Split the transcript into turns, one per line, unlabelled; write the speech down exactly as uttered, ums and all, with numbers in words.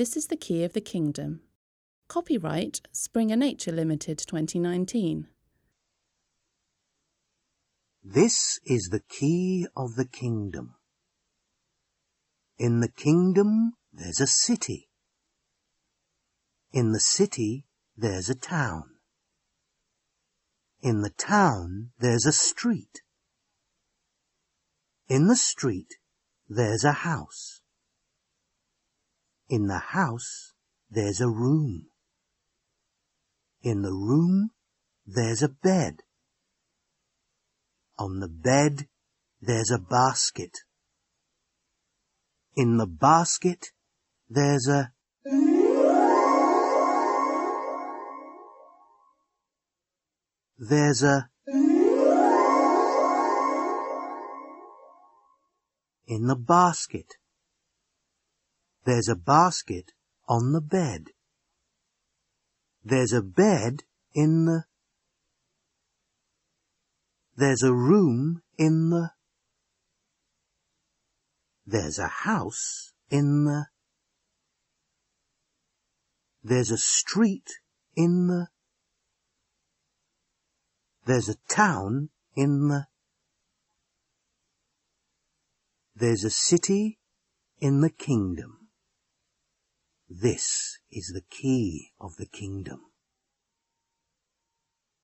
This is the key of the kingdom. Copyright Springer Nature Limited twenty nineteen.
This is the key of the kingdom. In the kingdom there's a city. In the city there's a town. In the town there's a street. In the street there's a house. In the house there's a room. In the room there's a bed. On the bed there's a basket. In the basket there's a There's a In the basket. There's a basket on the bed. There's a bed in the There's a room in the There's a house in the There's a street in the There's a town in the There's a city in the kingdom. This is the key of the kingdom.